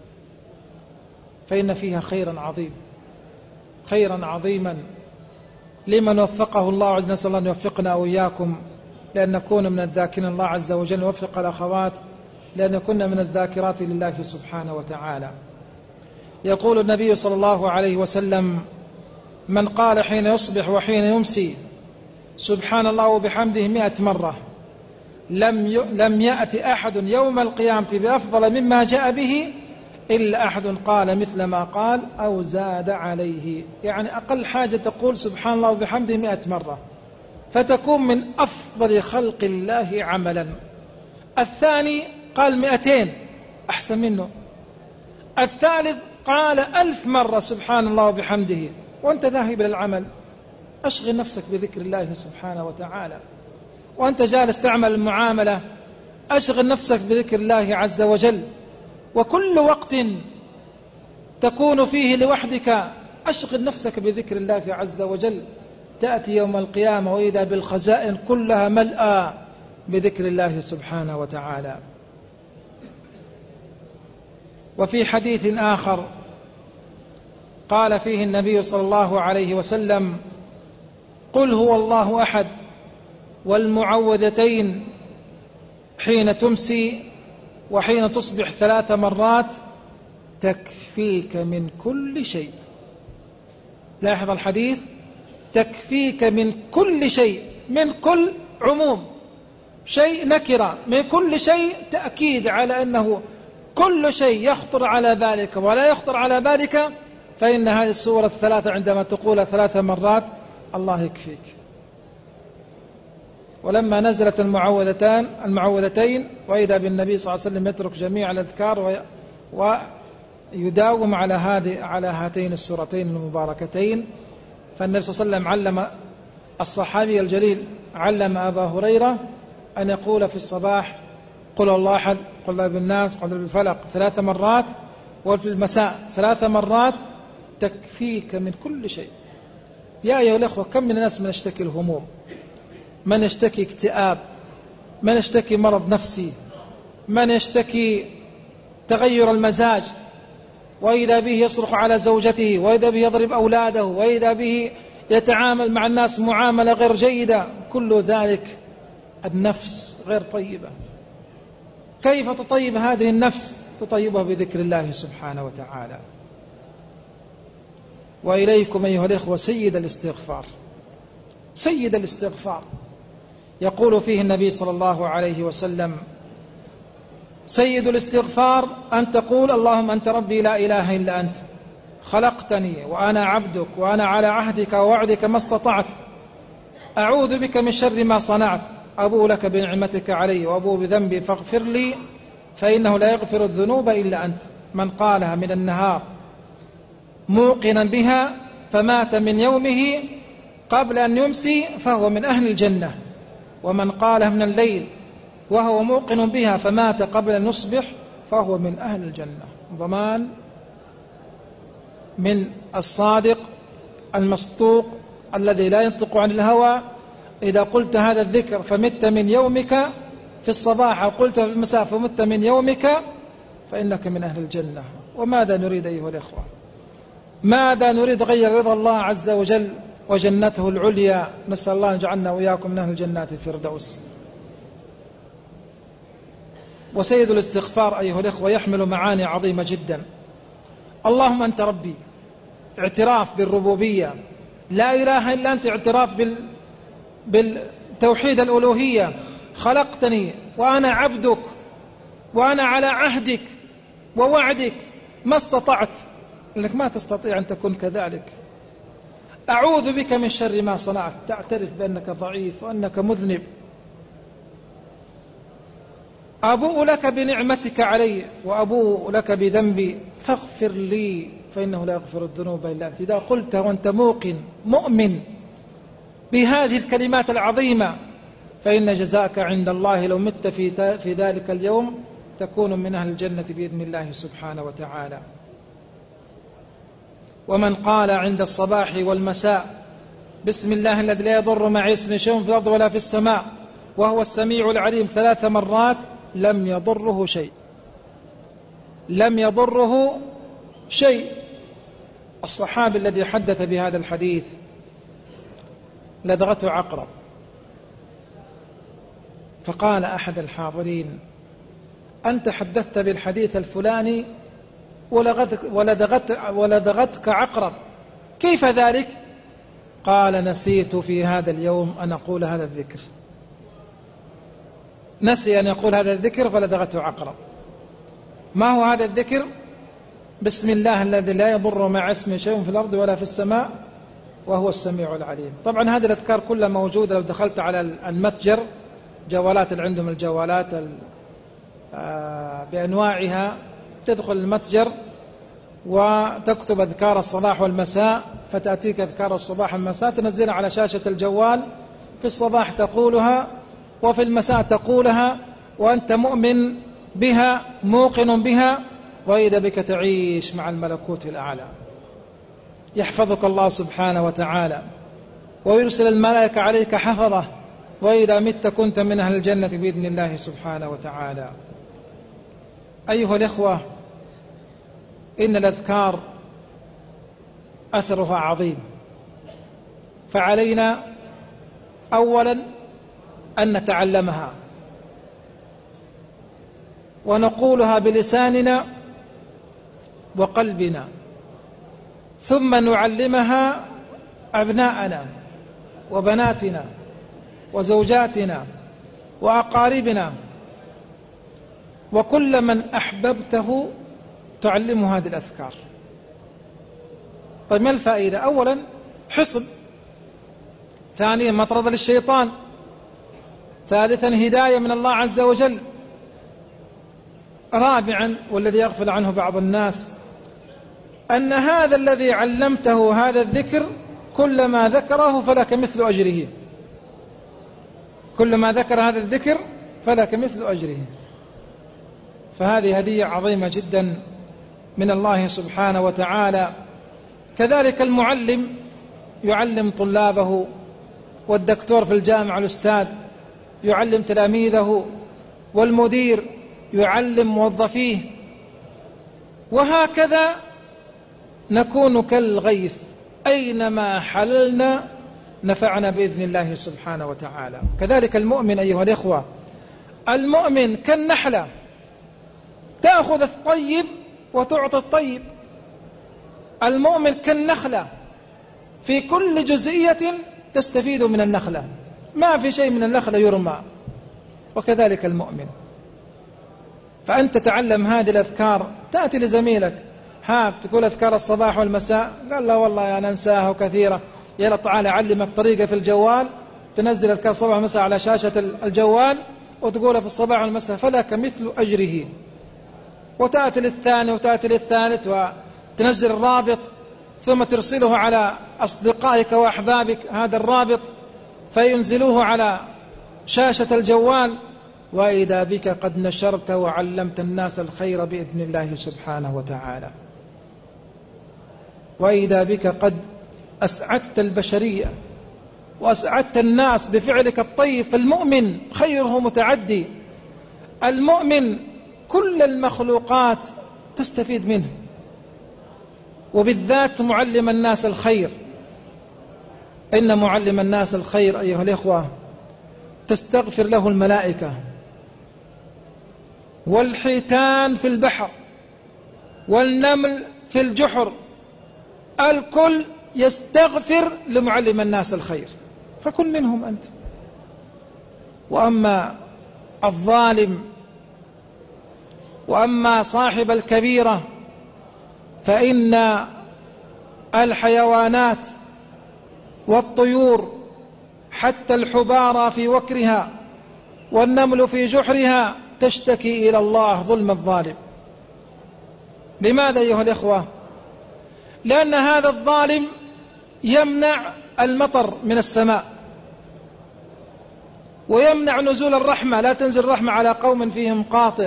فإن فيها خيرا عظيم، خيرا عظيما لمن وفقه الله عز وجل. نسأل الله أن يوفقنا وإياكم لأن نكون من الذاكرين الله عز وجل، ويوفق الأخوات لأن نكون من الذاكرات لله سبحانه وتعالى. يقول النبي صلى الله عليه وسلم: من قال حين يصبح وحين يمسي سبحان الله وبحمده مئة مرة لم لم يأت أحد يوم القيامة بأفضل مما جاء به إلا أحد قال مثل ما قال أو زاد عليه. يعني أقل حاجة تقول سبحان الله وبحمده مئة مرة، فتكون من أفضل خلق الله عملا. الثاني قال مئتين، أحسن منه. الثالث قال ألف مرة سبحان الله وبحمده، وأنت ذاهب إلى العمل أشغل نفسك بذكر الله سبحانه وتعالى. وأنت جالس تعمل المعاملة أشغل نفسك بذكر الله عز وجل. وكل وقت تكون فيه لوحدك أشغل نفسك بذكر الله عز وجل. تأتي يوم القيامة وإذا بالخزائن كلها ملأى بذكر الله سبحانه وتعالى. وفي حديث آخر قال فيه النبي صلى الله عليه وسلم: قل هو الله أحد والمعوذتين حين تمسي وحين تصبح ثلاث مرات تكفيك من كل شيء. لاحظ الحديث: تكفيك من كل شيء، من كل عموم، شيء نكرة، من كل شيء تأكيد على أنه كل شيء يخطر على بالك ولا يخطر على بالك، فإن هذه السورة الثلاثة عندما تقول ثلاث مرات الله يكفيك. ولما نزلت المعوذتان المعوذتين وإذا بالنبي صلى الله عليه وسلم يترك جميع الأذكار ويداوم على هذه على هاتين السورتين المباركتين. فالنبي صلى الله عليه وسلم علم الصحابي الجليل، علم أبا هريرة أن يقول في الصباح قل الله أحد، قل بالناس، قل بالفلق ثلاث مرات، وفي المساء ثلاث مرات، تكفيك من كل شيء. يا أيها الأخوة، كم من الناس من يشتكي الهموم، من يشتكي اكتئاب، من يشتكي مرض نفسي، من يشتكي تغير المزاج، وإذا به يصرخ على زوجته، وإذا به يضرب أولاده، وإذا به يتعامل مع الناس معاملة غير جيدة. كل ذلك النفس غير طيبة. كيف تطيب هذه النفس؟ تطيبها بذكر الله سبحانه وتعالى. وإليكم أيها الإخوة سيد الاستغفار، سيد الاستغفار. يقول فيه النبي صلى الله عليه وسلم: سيد الاستغفار أن تقول اللهم أنت ربي لا إله إلا أنت خلقتني وأنا عبدك وأنا على عهدك ووعدك ما استطعت، أعوذ بك من شر ما صنعت، أبوء لك بنعمتك علي وأبوء بذنبي فاغفر لي فإنه لا يغفر الذنوب إلا أنت. من قالها من النهار موقنا بها فمات من يومه قبل أن يمسي فهو من أهل الجنة، ومن قالها من الليل وهو موقن بها فمات قبل أن يصبح فهو من أهل الجنة. ضمان من الصادق المصدوق الذي لا ينطق عن الهوى. إذا قلت هذا الذكر فمت من يومك في الصباح أو قلت في المساء فمت من يومك فإنك من أهل الجنة. وماذا نريد أيها الإخوة؟ ماذا نريد غير رضا الله عز وجل وجنته العليا؟ نسأل الله أن يجعلنا وإياكم من أهل الجنات الفردوس. وسيد الاستغفار أيها الإخوة يحمل معاني عظيمة جدا. اللهم أنت ربي، اعتراف بالربوبية، لا إله إلا أنت، اعتراف بال... بالتوحيد الألوهية. خلقتني وأنا عبدك وأنا على عهدك ووعدك ما استطعت، لأنك ما تستطيع أن تكون كذلك. أعوذ بك من شر ما صنعت، تعترف بأنك ضعيف وأنك مذنب. أبوء لك بنعمتك علي وأبوء لك بذنبي فاغفر لي فإنه لا يغفر الذنوب إلا أنت. إذا قلت وأنت موقن مؤمن بهذه الكلمات العظيمة فإن جزاءك عند الله لو مت في في ذلك اليوم تكون من أهل الجنة بإذن الله سبحانه وتعالى. ومن قال عند الصباح والمساء بسم الله الذي لا يضر مع اسمه شيء في الأرض ولا في السماء وهو السميع العليم ثلاث مرات لم يضره شيء، لم يضره شيء. الصحابي الذي حدث بهذا الحديث لدغته عقرب، فقال أحد الحاضرين أنت حدثت بالحديث الفلاني ولدغت ولدغتك عقرب، كيف ذلك؟ قال نسيت في هذا اليوم أن أقول هذا الذكر، نسي أن يقول هذا الذكر فلدغته عقرب. ما هو هذا الذكر؟ بسم الله الذي لا يضر مع اسمه شيء في الأرض ولا في السماء وهو السميع العليم. طبعا هذه الأذكار كلها موجودة، لو دخلت على المتجر جوالات اللي عندهم الجوالات بأنواعها، تدخل المتجر وتكتب أذكار الصباح والمساء فتأتيك أذكار الصباح والمساء، تنزلها على شاشة الجوال، في الصباح تقولها وفي المساء تقولها وأنت مؤمن بها موقن بها، وإذا بك تعيش مع الملكوت الأعلى. يحفظك الله سبحانه وتعالى ويرسل الملائكة عليك حفظة، وإذا مت كنت من أهل الجنة بإذن الله سبحانه وتعالى. أيها الإخوة، إن الأذكار أثرها عظيم، فعلينا أولا أن نتعلمها ونقولها بلساننا وقلبنا، ثم نعلمها أبناءنا وبناتنا وزوجاتنا وأقاربنا وكل من أحببته تعلمه هذه الأذكار. طيب ما الفائدة؟ أولا حصن، ثانيا مطرد للشيطان، ثالثا هداية من الله عز وجل، رابعا والذي يغفل عنه بعض الناس أن هذا الذي علمته هذا الذكر كلما ذكره فلك مثل أجره، كلما ذكر هذا الذكر فلك مثل أجره. فهذه هدية عظيمة جدا من الله سبحانه وتعالى. كذلك المعلم يعلم طلابه، والدكتور في الجامعة الأستاذ يعلم تلاميذه، والمدير يعلم موظفيه، وهكذا نكون كالغيث أينما حللنا نفعنا بإذن الله سبحانه وتعالى. كذلك المؤمن أيها الإخوة، المؤمن كالنحلة تأخذ الطيب وتعطي الطيب. المؤمن كالنخلة في كل جزئية تستفيد من النخلة، ما في شيء من النخلة يرمى، وكذلك المؤمن. فأنت تعلم هذه الأذكار، تأتي لزميلك ها تقول أذكار الصباح والمساء، قال لا والله أنا أنساها كثيرة، يلا تعال أعلمك طريقة في الجوال، تنزل أذكار الصباح والمساء على شاشة الجوال وتقولها في الصباح والمساء فلك مثل أجره. وتأتي للثاني وتأتي للثالث وتنزل الرابط ثم ترسله على أصدقائك وأحبابك هذا الرابط فينزلوه على شاشة الجوال، وإذا بك قد نشرت وعلمت الناس الخير بإذن الله سبحانه وتعالى. وإذا بك قد أسعدت البشرية وأسعدت الناس بفعلك الطيب. فالمؤمن خيره متعدي، المؤمن كل المخلوقات تستفيد منه، وبالذات معلم الناس الخير. إن معلم الناس الخير أيها الإخوة تستغفر له الملائكة، والحيتان في البحر والنمل في الجحر، الكل يستغفر لمعلم الناس الخير، فكن منهم أنت. وأما الظالم وأما صاحب الكبيرة فإن الحيوانات والطيور حتى الحبارى في وكرها والنمل في جحرها تشتكي إلى الله ظلم الظالم. لماذا أيها الإخوة؟ لأن هذا الظالم يمنع المطر من السماء ويمنع نزول الرحمة، لا تنزل رحمة على قوم فيهم قاطع.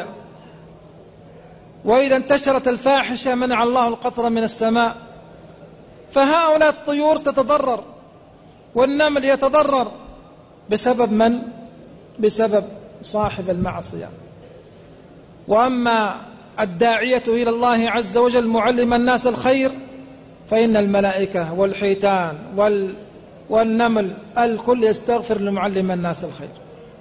وإذا انتشرت الفاحشة منع الله القطر من السماء، فهؤلاء الطيور تتضرر والنمل يتضرر بسبب من؟ بسبب صاحب المعصية. وأما الداعية إلى الله عز وجل معلم الناس الخير فإن الملائكة والحيتان وال والنمل الكل يستغفر لمعلم الناس الخير.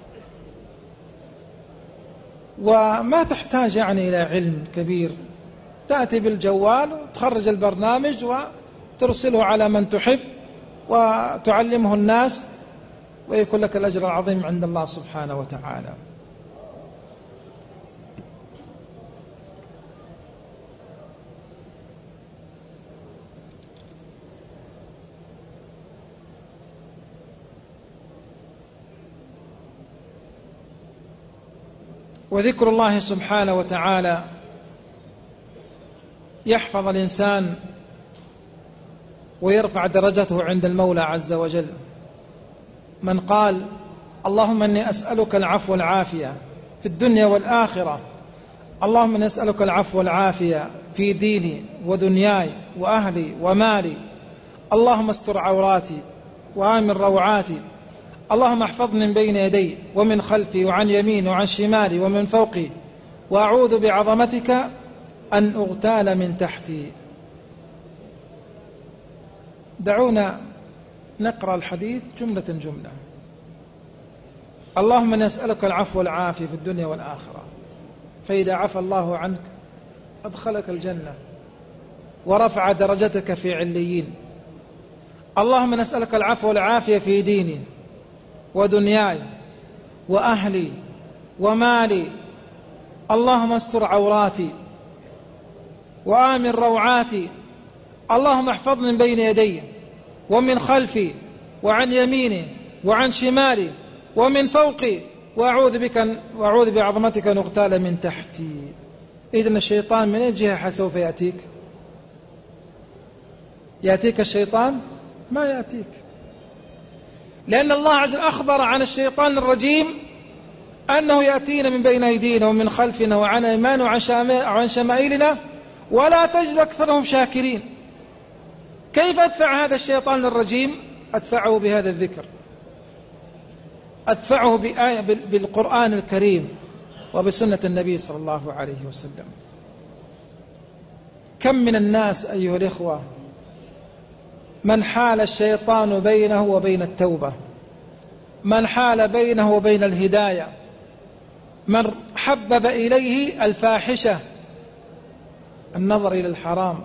وما تحتاج يعني إلى علم كبير، تأتي بالجوال وتخرج البرنامج وترسله على من تحب وتعلمه الناس ويكون لك الأجر العظيم عند الله سبحانه وتعالى. وذكر الله سبحانه وتعالى يحفظ الإنسان ويرفع درجته عند المولى عز وجل. من قال اللهم إني أسألك العفو والعافية في الدنيا والآخرة، اللهم إني أسألك العفو والعافية في ديني ودنياي وأهلي ومالي، اللهم استر عوراتي وآمن روعاتي، اللهم احفظني من بين يدي ومن خلفي وعن يميني وعن شمالي ومن فوقي، وأعوذ بعظمتك أن أغتال من تحتي. دعونا نقرأ الحديث جملة جملة. اللهم نسألك العفو والعافية في الدنيا والآخرة، فإذا عفى الله عنك أدخلك الجنة ورفع درجتك في عليين. اللهم نسألك العفو والعافية في ديني ودنياي وأهلي ومالي، اللهم استر عوراتي وآمن روعاتي، اللهم احفظني من بين يدي ومن خلفي وعن يميني وعن شمالي ومن فوقي، وأعوذ بك وأعوذ بعظمتك أن أغتال من تحتي. إذن الشيطان من أي جهة سوف يأتيك؟ يأتيك الشيطان؟ ما يأتيك، لأن الله عز وجل أخبر عن الشيطان الرجيم أنه يأتينا من بين أيدينا ومن خلفنا وعن أيماننا وعن شمائلنا ولا تجد أكثرهم شاكرين. كيف أدفع هذا الشيطان الرجيم؟ أدفعه بهذا الذكر، أدفعه بآية بالقرآن الكريم وبسنة النبي صلى الله عليه وسلم. كم من الناس أيها الإخوة من حال الشيطان بينه وبين التوبة، من حال بينه وبين الهداية، من حبب إليه الفاحشة، النظر إلى الحرام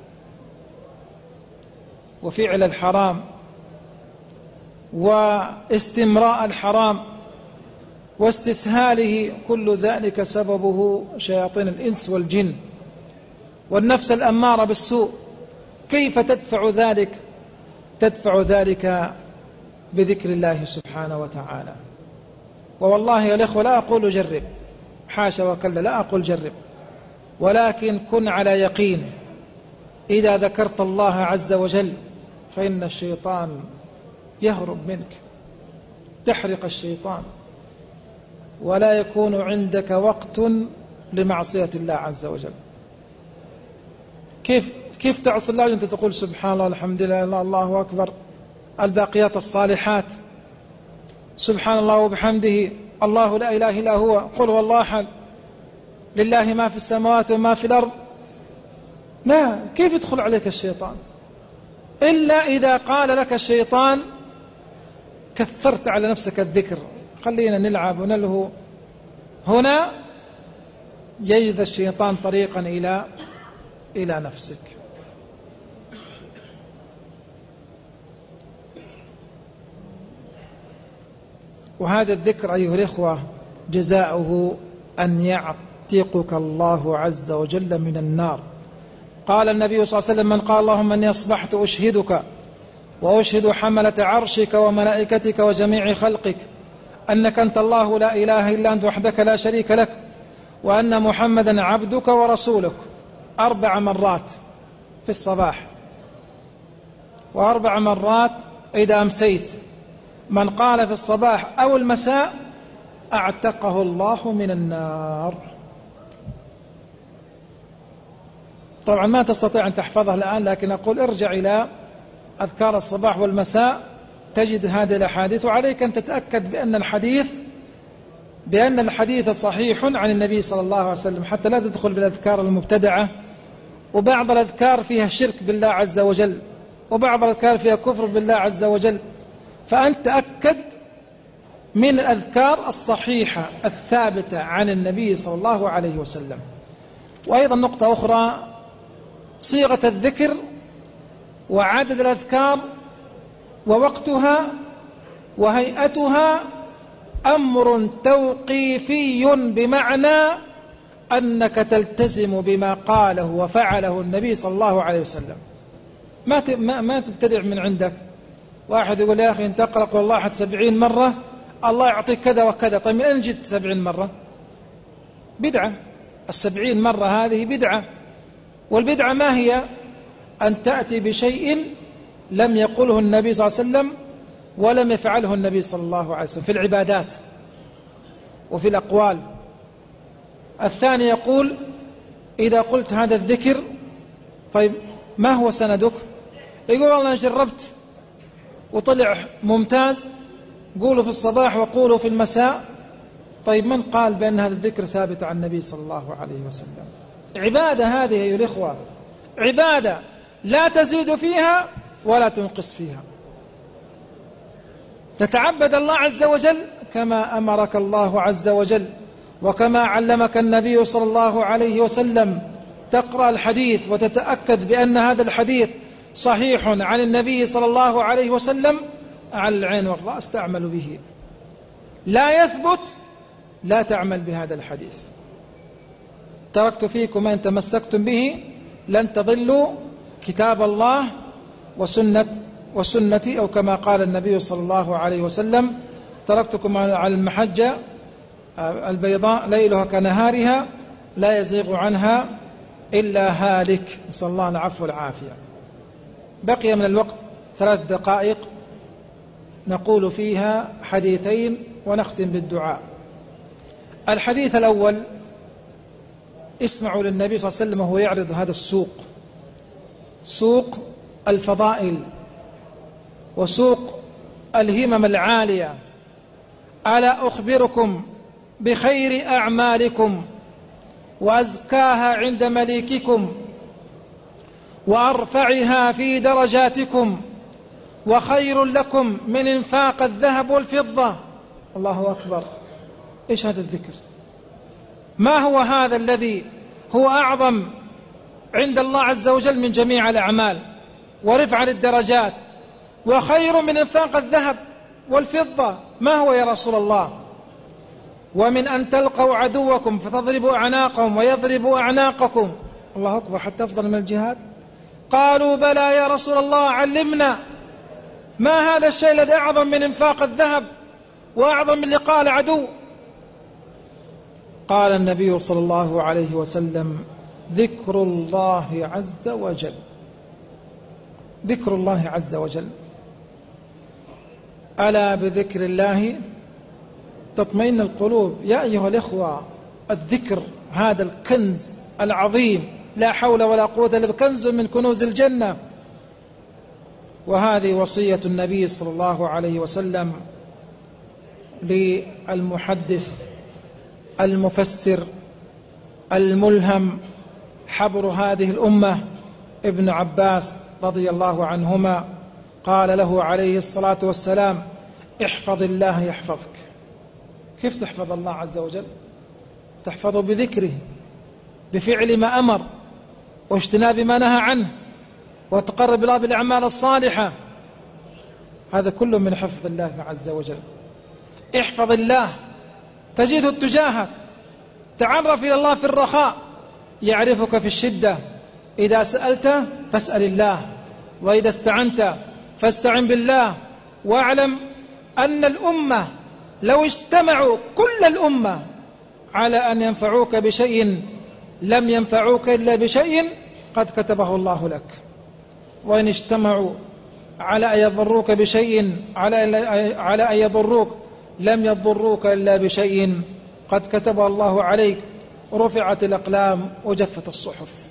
وفعل الحرام واستمراء الحرام واستسهاله، كل ذلك سببه شياطين الإنس والجن والنفس الأمارة بالسوء. كيف تدفع ذلك؟ تدفع ذلك بذكر الله سبحانه وتعالى. ووالله يا الأخوة لا أقول جرب، حاشا وكلا، لا أقول جرب، ولكن كن على يقين إذا ذكرت الله عز وجل فإن الشيطان يهرب منك، تحرق الشيطان ولا يكون عندك وقت لمعصية الله عز وجل. كيف كيف تعصي الله وأنت تقول سبحان الله الحمد لله الله أكبر الباقيات الصالحات، سبحان الله وبحمده الله لا إله إلا هو، قل هو الله أحد، لله ما في السماوات وما في الأرض. لا، كيف يدخل عليك الشيطان؟ إلا إذا قال لك الشيطان كثرت على نفسك الذكر، خلينا نلعب ونلهو، هنا يجد الشيطان طريقا إلى إلى نفسك. وهذا الذكر أيها الإخوة جزاؤه أن يعتقك الله عز وجل من النار. قال النبي صلى الله عليه وسلم: من قال اللهم أني أصبحت أشهدك وأشهد حملة عرشك وملائكتك وجميع خلقك أنك أنت الله لا إله إلا أنت وحدك لا شريك لك وأن محمدا عبدك ورسولك أربع مرات في الصباح وأربع مرات إذا أمسيت، من قال في الصباح أو المساء أعتقه الله من النار. طبعا ما تستطيع أن تحفظها الآن، لكن أقول ارجع إلى أذكار الصباح والمساء تجد هذه الأحاديث، وعليك أن تتأكد بأن الحديث بأن الحديث صحيح عن النبي صلى الله عليه وسلم، حتى لا تدخل بالأذكار المبتدعة، وبعض الأذكار فيها شرك بالله عز وجل، وبعض الأذكار فيها كفر بالله عز وجل. فأنت تأكد من الأذكار الصحيحة الثابتة عن النبي صلى الله عليه وسلم. وأيضا نقطة أخرى، صيغة الذكر وعدد الأذكار ووقتها وهيئتها أمر توقيفي، بمعنى أنك تلتزم بما قاله وفعله النبي صلى الله عليه وسلم. ما ما تبتدع من عندك. واحد يقول يا أخي أنت تقرأ قل الله أحد سبعين مرة الله يعطيك كذا وكذا، طيب من أين جئت سبعين مرة؟ بدعة. السبعين مرة هذه بدعة. والبدعة ما هي؟ أن تأتي بشيء لم يقله النبي صلى الله عليه وسلم ولم يفعله النبي صلى الله عليه وسلم في العبادات وفي الأقوال. الثاني يقول إذا قلت هذا الذكر، طيب ما هو سندك؟ يقول والله أنا جربت وطلع ممتاز، قولوا في الصباح وقولوا في المساء. طيب من قال بأن هذا الذكر ثابت عن النبي صلى الله عليه وسلم؟ عبادة هذه أيها الإخوة، عبادة لا تزيد فيها ولا تنقص فيها. تتعبد الله عز وجل كما أمرك الله عز وجل وكما علمك النبي صلى الله عليه وسلم. تقرأ الحديث وتتأكد بأن هذا الحديث صحيح عن النبي صلى الله عليه وسلم، على العين والرأس تعمل به. لا يثبت لا تعمل بهذا الحديث. تركت فيكم ما إن تمسكتم به لن تضلوا كتاب الله وسنة وسنتي، أو كما قال النبي صلى الله عليه وسلم: تركتكم على المحجة البيضاء ليلها كنهارها لا يزيغ عنها إلا هالك. نسأل الله العفو والعافية. بقي من الوقت ثلاث دقائق نقول فيها حديثين ونختم بالدعاء. الحديث الأول: اسمعوا للنبي صلى الله عليه وسلم وهو يعرض هذا السوق، سوق الفضائل وسوق الهمم العالية: ألا أخبركم بخير أعمالكم وأزكاها عند مليككم وأرفعها في درجاتكم وخير لكم من إنفاق الذهب والفضة. الله أكبر. إيش هذا الذكر؟ ما هو هذا الذي هو أعظم عند الله عز وجل من جميع الأعمال ورفع للدرجات وخير من إنفاق الذهب والفضة؟ ما هو يا رسول الله؟ ومن أن تلقوا عدوكم فتضربوا أعناقهم ويضربوا أعناقكم. الله أكبر. حتى أفضل من الجهاد؟ قالوا بلى يا رسول الله علمنا. ما هذا الشيء الذي أعظم من إنفاق الذهب وأعظم من لقاء العدو؟ قال النبي صلى الله عليه وسلم: ذكر الله عز وجل. ذكر الله عز وجل. ألا بذكر الله تطمئن القلوب. يا أيها الإخوة، الذكر هذا الكنز العظيم لا حول ولا قوة إلا بالله، كنز من كنوز الجنة. وهذه وصية النبي صلى الله عليه وسلم للمحدث المفسر الملهم حبر هذه الأمة ابن عباس رضي الله عنهما، قال له عليه الصلاة والسلام: احفظ الله يحفظك. كيف تحفظ الله عز وجل؟ تحفظه بذكره، بفعل ما أمر واجتناب ما نهى عنه، وتقرب الله بالأعمال الصالحة. هذا كله من حفظ الله عز وجل. احفظ الله تجده تجاهك، تعرف إلى الله في الرخاء يعرفك في الشدة. إذا سألت فاسأل الله، وإذا استعنت فاستعن بالله. واعلم أن الأمة لو اجتمعوا كل الأمة على أن ينفعوك بشيء لم ينفعوك إلا بشيء قد كتبه الله لك، وإن اجتمعوا على أن يضروك بشيء على أن يضروك لم يضروك إلا بشيء قد كتبه الله عليك. رفعت الأقلام وجفت الصحف.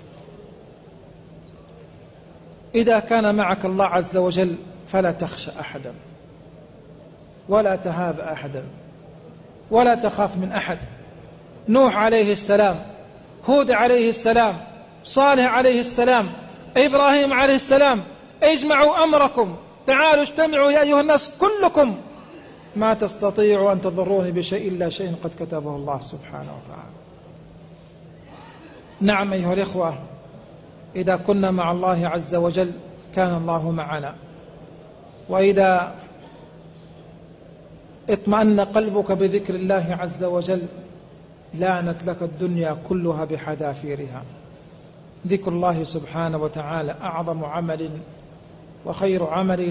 إذا كان معك الله عز وجل فلا تخشى أحدا، ولا تهاب أحدا، ولا تخاف من أحد. نوح عليه السلام، هود عليه السلام، صالح عليه السلام، إبراهيم عليه السلام: اجمعوا أمركم، تعالوا اجتمعوا يا أيها الناس كلكم، ما تستطيعوا أن تضروني بشيء إلا شيء قد كتبه الله سبحانه وتعالى. نعم أيها الإخوة، إذا كنا مع الله عز وجل كان الله معنا، وإذا اطمأن قلبك بذكر الله عز وجل لانت لك الدنيا كلها بحذافيرها. ذكر الله سبحانه وتعالى أعظم عمل وخير عمل،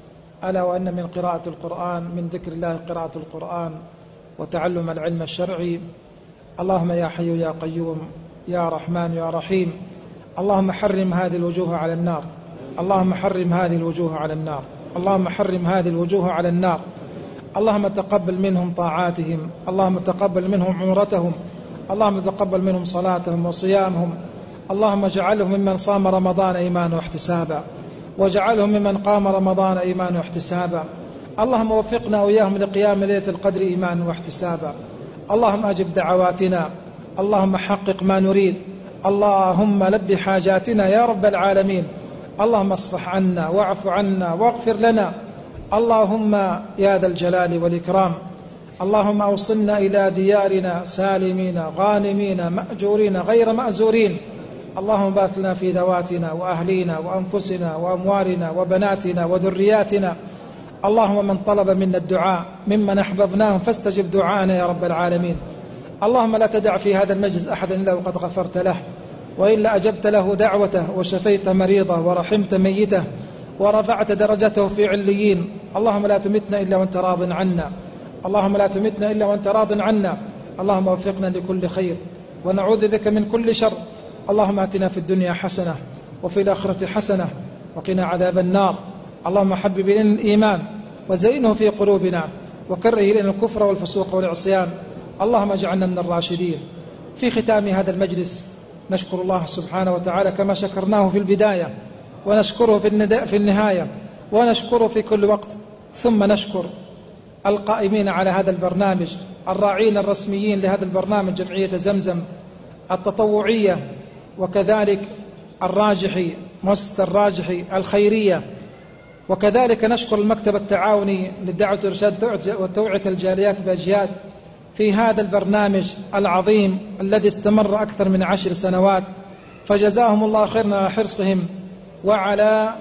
ألا وأن من قراءة القرآن، من ذكر الله قراءة القرآن وتعلم العلم الشرعي. اللهم يا حي يا قيوم يا رحمن يا رحيم، اللهم حرم هذه الوجوه على النار، اللهم حرم هذه الوجوه على النار، اللهم حرم هذه الوجوه على النار. اللهم تقبل منهم طاعاتهم، اللهم تقبل منهم عمرتهم، اللهم تقبل منهم صلاتهم وصيامهم. اللهم اجعلهم ممن صام رمضان إيمانا واحتسابا، واجعلهم ممن قام رمضان إيمانا واحتسابا. اللهم وفقنا وإياهم لقيام ليلة القدر إيمانا واحتسابا. اللهم أجب دعواتنا، اللهم حقق ما نريد، اللهم لب حاجاتنا يا رب العالمين. اللهم اصفح عنا واعف عنا واغفر لنا، اللهم يا ذا الجلال والإكرام. اللهم أوصلنا إلى ديارنا سالمين غانمين مأجورين غير مأزورين. اللهم بارك لنا في ذواتنا وأهلينا وأنفسنا وأموالنا وبناتنا وذرياتنا. اللهم من طلب منا الدعاء ممن أحببناهم فاستجب دعاءنا يا رب العالمين. اللهم لا تدع في هذا المجلس أحدا إلا وقد غفرت له، وإلا أجبت له دعوته وشفيت مريضه ورحمت ميته ورفعت درجته في عليين. اللهم لا تمتنا إلا وأنت راض عنا، اللهم لا تمتنا إلا وأنت راض عنا. اللهم وفقنا لكل خير ونعوذ بك من كل شر. اللهم آتنا في الدنيا حسنة وفي الآخرة حسنة وقنا عذاب النار. اللهم حبب إلينا الإيمان وزينه في قلوبنا وكره إلينا الكفر والفسوق والعصيان. اللهم اجعلنا من الراشدين. في ختام هذا المجلس نشكر الله سبحانه وتعالى كما شكرناه في البداية، ونشكره في النهاية، ونشكره في كل وقت. ثم نشكر القائمين على هذا البرنامج، الراعين الرسميين لهذا البرنامج، جمعية زمزم التطوعية، وكذلك الراجحي مؤسسة الراجحي الخيرية، وكذلك نشكر المكتب التعاوني للدعوة والإرشاد وتوعية الجاليات بأجياد في هذا البرنامج العظيم الذي استمر أكثر من عشر سنوات، فجزاهم الله خيرا على حرصهم وعلى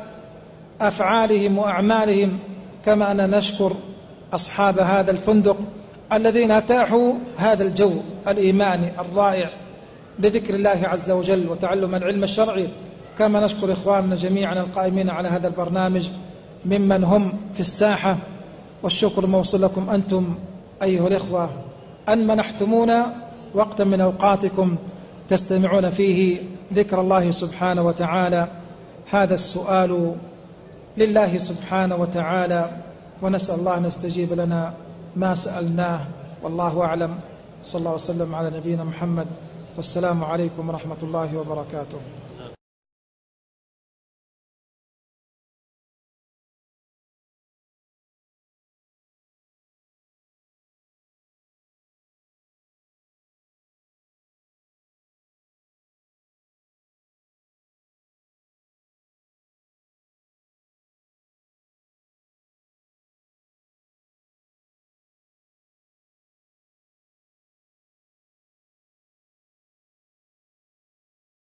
أفعالهم وأعمالهم. كما أن نشكر أصحاب هذا الفندق الذين أتاحوا هذا الجو الإيماني الرائع لذكر الله عز وجل وتعلم العلم الشرعي. كما نشكر إخواننا جميعا القائمين على هذا البرنامج ممن هم في الساحة، والشكر موصول لكم أنتم أيها الإخوة أن منحتمونا وقتا من أوقاتكم تستمعون فيه ذكر الله سبحانه وتعالى. هذا السؤال لله سبحانه وتعالى، ونسأل الله أن يستجيب لنا ما سألناه، والله أعلم. صلى الله وسلم على نبينا محمد والسلام عليكم ورحمة الله وبركاته.